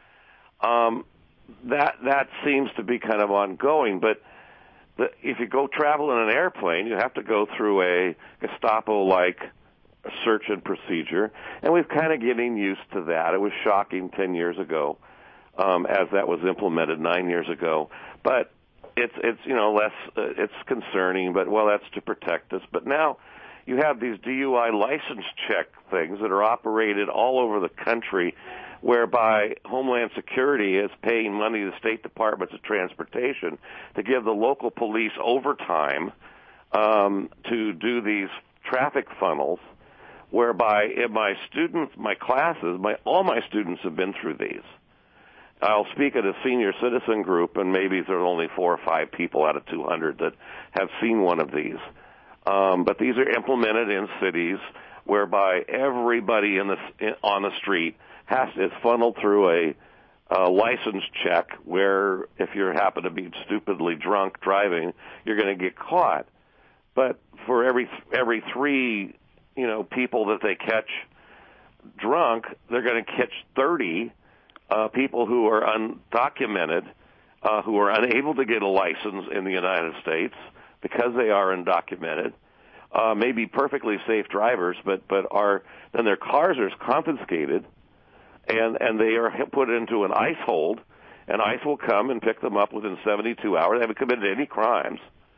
Speaker 4: That seems to be kind of ongoing. But if you go travel in an airplane, you have to go through a Gestapo-like search and procedure, and we've kind of getting used to that. It was shocking 10 years ago, as that was implemented 9 years ago. But it's less. It's concerning, but that's to protect us. But now you have these DUI license check things that are operated all over the country, whereby Homeland Security is paying money to State Departments of Transportation to give the local police overtime to do these traffic funnels, whereby in my classes, all my students have been through these. I'll speak at a senior citizen group, and maybe there are only 4 or 5 people out of 200 that have seen one of these. But these are implemented in cities whereby everybody on the street is funneled through a license check, where if you happen to be stupidly drunk driving, you're going to get caught. But for every 3 people that they catch drunk, they're going to catch 30 people who are undocumented, who are unable to get a license in the United States because they are undocumented, may be perfectly safe drivers, but then their cars are confiscated, and they are put into an ICE hold, and ICE will come and pick them up within 72 hours. They haven't committed any crimes,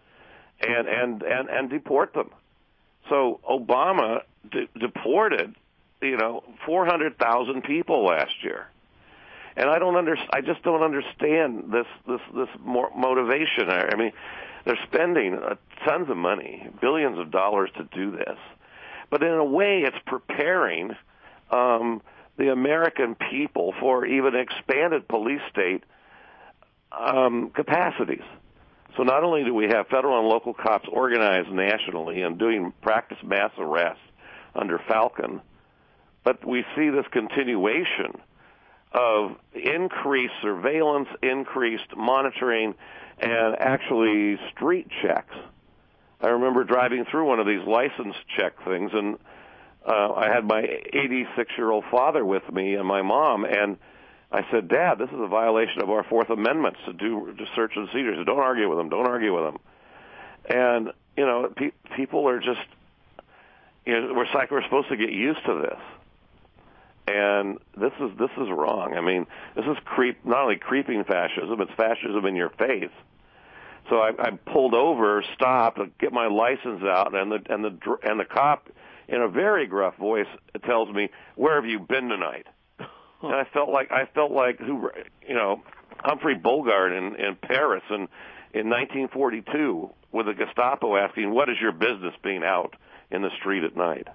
Speaker 4: and deport them. So Obama deported, 400,000 people last year. And I just don't understand this motivation. I mean, They're spending tons of money, billions of dollars to do this. But in a way, it's preparing the American people for even expanded police state capacities. So not only do we have federal and local cops organized nationally and doing practice mass arrests under Falcon, but we see this continuation of increased surveillance, increased monitoring, and actually street checks. I remember driving through one of these license check things, and I had my 86-year-old father with me and my mom, and I said, Dad, this is a violation of our Fourth Amendment to do search and seizures. Don't argue with them. Don't argue with them. And, people are just, we're supposed to get used to this. And this is wrong. I mean, this is not only creeping fascism, it's fascism in your face. So I pulled over, stopped, get my license out, and the cop, in a very gruff voice, tells me, "Where have you been tonight?" And I felt like Humphrey Bogart in Paris in 1942 with the Gestapo asking, "What is your business being out in the street at night?"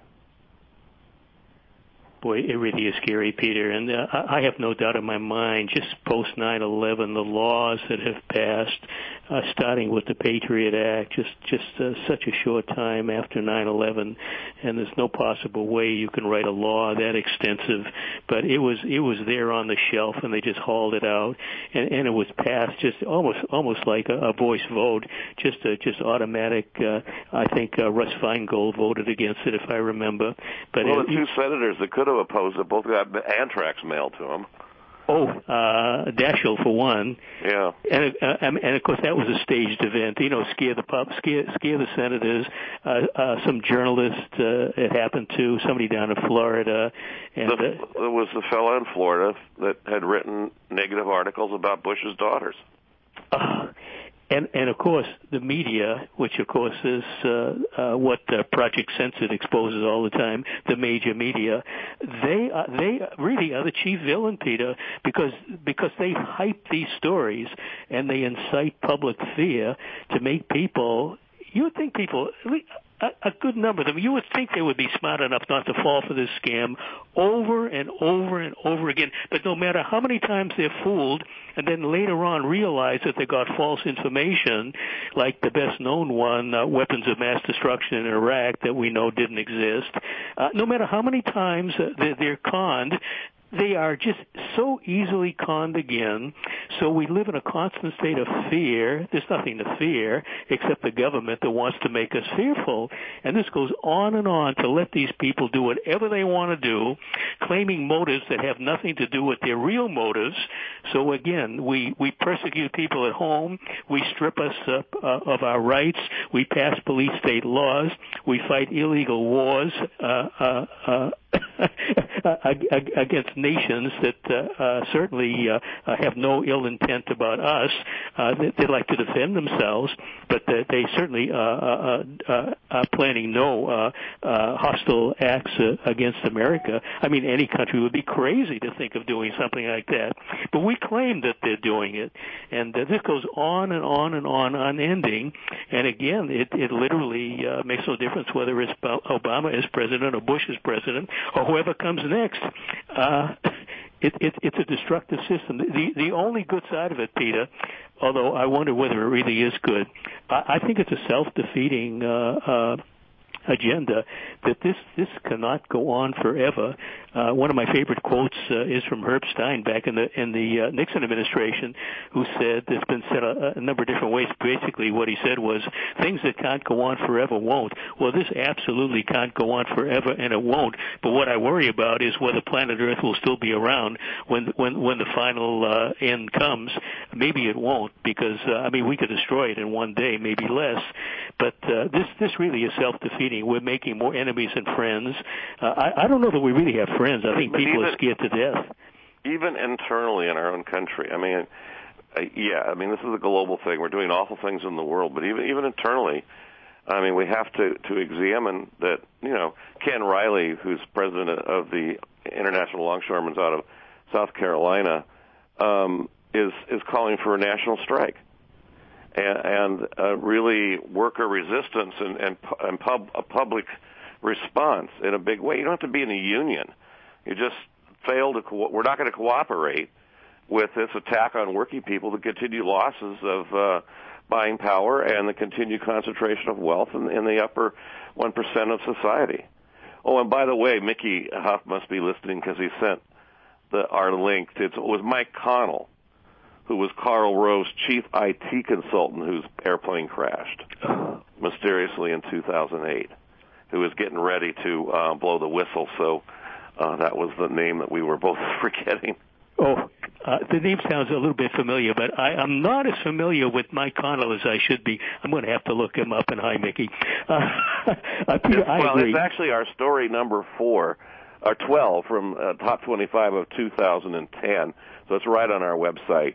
Speaker 2: Boy, it really is scary, Peter, and I have no doubt in my mind, just post 9/11, the laws that have passed, starting with the Patriot Act, just such a short time after 9/11, and there's no possible way you can write a law that extensive, but it was there on the shelf, and they just hauled it out, and it was passed just almost like a voice vote, just automatic. I think Russ Feingold voted against it, if I remember. But
Speaker 4: the two senators that could have opposed it both got anthrax mailed to them.
Speaker 2: Daschle for one.
Speaker 4: Yeah.
Speaker 2: And of course that was a staged event. Scare the senators. Some journalist it happened to, somebody down in Florida. And
Speaker 4: there was the fellow in Florida that had written negative articles about Bush's daughters.
Speaker 2: And of course, the media, which of course is what Project Censored exposes all the time, the major media, they really are the chief villain, Peter, because they hype these stories and they incite public fear to make people. You would think people. A good number of them, you would think they would be smart enough not to fall for this scam over and over and over again. But no matter how many times they're fooled and then later on realize that they got false information, like the best known one, weapons of mass destruction in Iraq that we know didn't exist, no matter how many times they're conned, they are just so easily conned again. So we live in a constant state of fear. There's nothing to fear except the government that wants to make us fearful. And this goes on and on to let these people do whatever they want to do, claiming motives that have nothing to do with their real motives. So again, we persecute people at home. We strip us of our rights. We pass police state laws. We fight illegal wars against nations that certainly have no ill intent about us. They like to defend themselves, but they certainly are planning no hostile acts against America. I mean, any country would be crazy to think of doing something like that. But we claim that they're doing it, and this goes on and on and on, unending. And again, it literally makes no difference whether it's Obama is president or Bush is president or whoever comes next. It's a destructive system. The only good side of it, Peter, although I wonder whether it really is good, I think it's a self-defeating agenda that this cannot go on forever. One of my favorite quotes is from Herb Stein back in the Nixon administration, who said, it's been said a number of different ways. Basically, what he said was, things that can't go on forever won't. Well, this absolutely can't go on forever, and it won't. But what I worry about is whether planet Earth will still be around when the final end comes. Maybe it won't, because we could destroy it in one day, maybe less. But this really is self-defeating. We're making more enemies than friends. I don't know that we really have friends. I think people are scared to death.
Speaker 4: Even internally in our own country. This is a global thing. We're doing awful things in the world, but even internally, we have to examine that. Ken Riley, who's president of the International Longshoremen's out of South Carolina, is calling for a national strike. and really worker resistance and a public response in a big way. You don't have to be in a union. You just fail to. We're not going to cooperate with this attack on working people, the continued losses of buying power, and the continued concentration of wealth in the upper 1% of society. Oh, and by the way, Mickey Huff must be listening because he sent our link. It was Mike Connell, who was Karl Rove's chief IT consultant, whose airplane crashed mysteriously in 2008, who was getting ready to blow the whistle. So that was the name that we were both forgetting.
Speaker 2: Oh, the name sounds a little bit familiar, but I'm not as familiar with Mike Connell as I should be. I'm going to have to look him up, and hi, Mickey. Peter, I agree.
Speaker 4: It's actually our story number 4, or 12 from Top 25 of 2010, so it's right on our website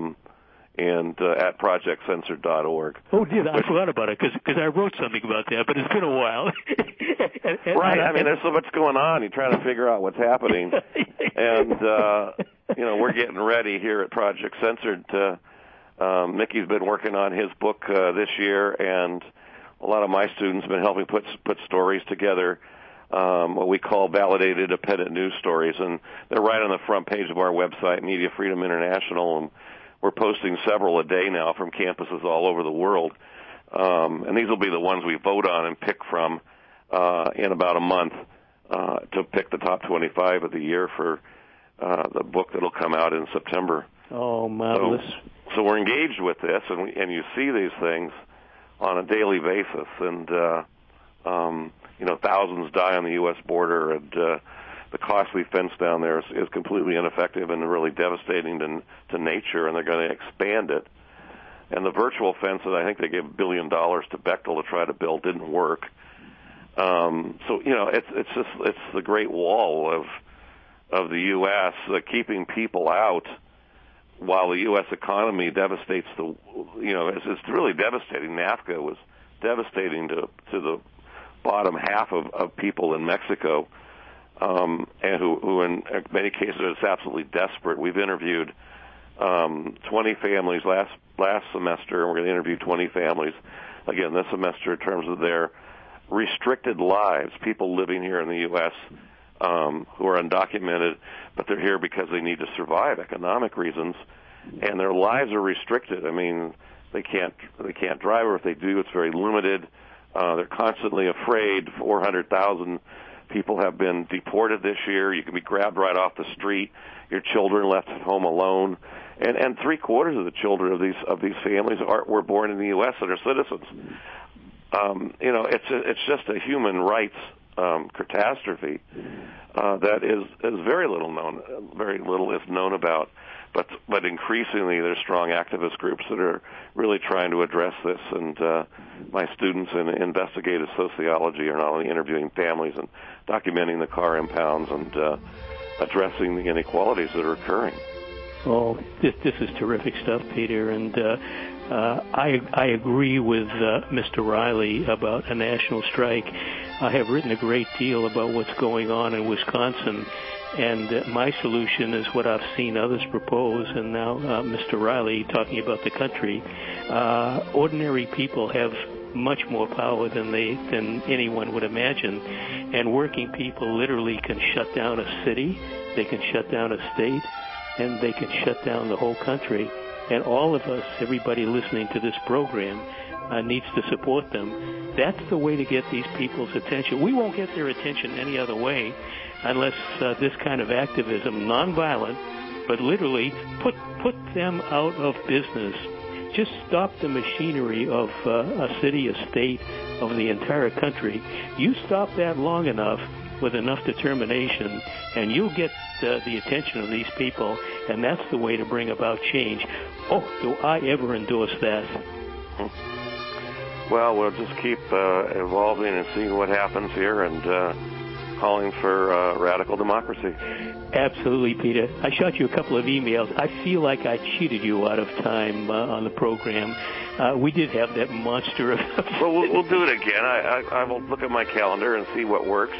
Speaker 4: and at projectcensored.org.
Speaker 2: Oh, I forgot about it because I wrote something about that, but it's been a while.
Speaker 4: Right, I mean, there's so much going on. You're trying to figure out what's happening, and we're getting ready here at Project Censored. Mickey's been working on his book this year, and a lot of my students have been helping put stories together, what we call validated independent news stories, and they're right on the front page of our website, Media Freedom International, and we're posting several a day now from campuses all over the world, and these will be the ones we vote on and pick from in about a month to pick the top 25 of the year for the book that'll come out in September.
Speaker 2: Oh, marvelous.
Speaker 4: So we're engaged with this, and you see these things on a daily basis, and thousands die on the U.S. border, and the costly fence down there is completely ineffective and really devastating to nature, and they're going to expand it. And the virtual fence that I think they gave $1 billion to Bechtel to try to build didn't work. It's the Great Wall of the U.S. Keeping people out while the U.S. economy devastates it's really devastating. NAFTA was devastating to the bottom half of people in Mexico, and who in many cases are absolutely desperate. We've interviewed 20 families last semester, and we're going to interview 20 families again this semester in terms of their restricted lives, people living here in the U.S. Who are undocumented, but they're here because they need to survive, economic reasons, and their lives are restricted. I mean, they can't drive, or if they do, it's very limited. They're constantly afraid. 400,000 people have been deported this year. You can be grabbed right off the street. Your children left at home alone, and 3/4 of the children of these families were born in the U.S. and are citizens. It's just a human rights catastrophe that is very little known. Very little is known about, but increasingly there's strong activist groups that are really trying to address this. And my students in investigative sociology are not only interviewing families and documenting the car impounds and addressing the inequalities that are occurring.
Speaker 2: Oh, this is terrific stuff, Peter, and I agree with Mr. Riley about a national strike. I have written a great deal about what's going on in Wisconsin, and my solution is what I've seen others propose, and now Mr. Riley talking about the country. Ordinary people have much more power than anyone would imagine, and working people literally can shut down a city, they can shut down a state, and they can shut down the whole country. And all of us, everybody listening to this program, needs to support them. That's the way to get these people's attention. We won't get their attention any other way unless this kind of activism, nonviolent, but literally put them out of business. Just stop the machinery of a city, a state, of the entire country. You stop that long enough with enough determination, and you'll get the attention of these people, and that's the way to bring about change. Oh, do I ever endorse that?
Speaker 4: Well, we'll just keep evolving and seeing what happens here, and calling for radical democracy.
Speaker 2: Absolutely, Peter. I shot you a couple of emails. I feel like I cheated you out of time on the program. We did have that monster of...
Speaker 4: Well, we'll do it again. I will look at my calendar and see what works,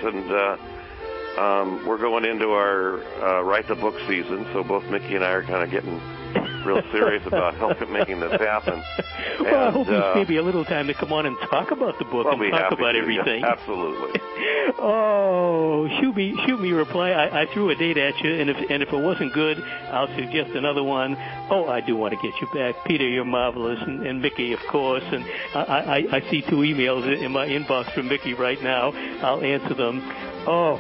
Speaker 4: and we're going into our Write the Book season, so both Mickey and I are kind of getting real serious about making this happen.
Speaker 2: Well, I hope there's maybe a little time to come on and talk about the book and talk about everything.
Speaker 4: Yeah, absolutely.
Speaker 2: Oh, shoot me a reply. I threw a date at you, and if it wasn't good, I'll suggest another one. Oh, I do want to get you back. Peter, you're marvelous, and Mickey, of course. And I see 2 emails in my inbox from Mickey right now. I'll answer them. Oh,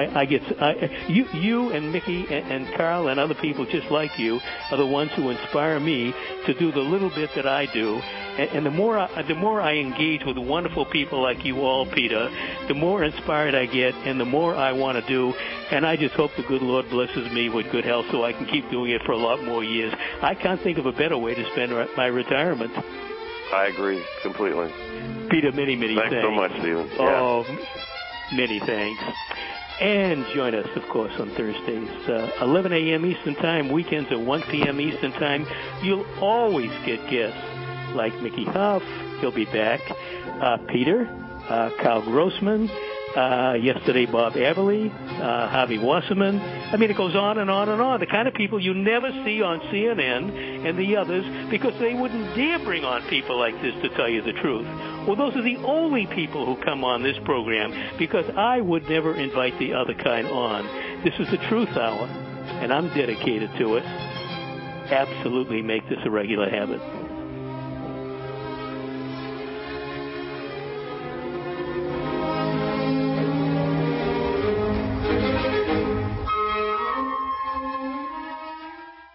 Speaker 2: you and Mickey and Carl and other people just like you are the ones who inspire me to do the little bit that I do. And the more I engage with wonderful people like you all, Peter, the more inspired I get and the more I want to do. And I just hope the good Lord blesses me with good health so I can keep doing it for a lot more years. I can't think of a better way to spend my retirement.
Speaker 4: I agree completely.
Speaker 2: Peter, many thanks.
Speaker 4: Thanks so much, Stephen.
Speaker 2: Oh, many thanks. And join us, of course, on Thursdays, 11 a.m. Eastern Time, weekends at 1 p.m. Eastern Time. You'll always get guests like Mickey Huff. He'll be back. Peter, Carl Grossman, yesterday Bob Everly, Harvey Wasserman. I mean, it goes on and on and on. The kind of people you never see on CNN and the others because they wouldn't dare bring on people like this to tell you the truth. Well, those are the only people who come on this program because I would never invite the other kind on. This is the Truth Hour, and I'm dedicated to it. Absolutely make this a regular habit.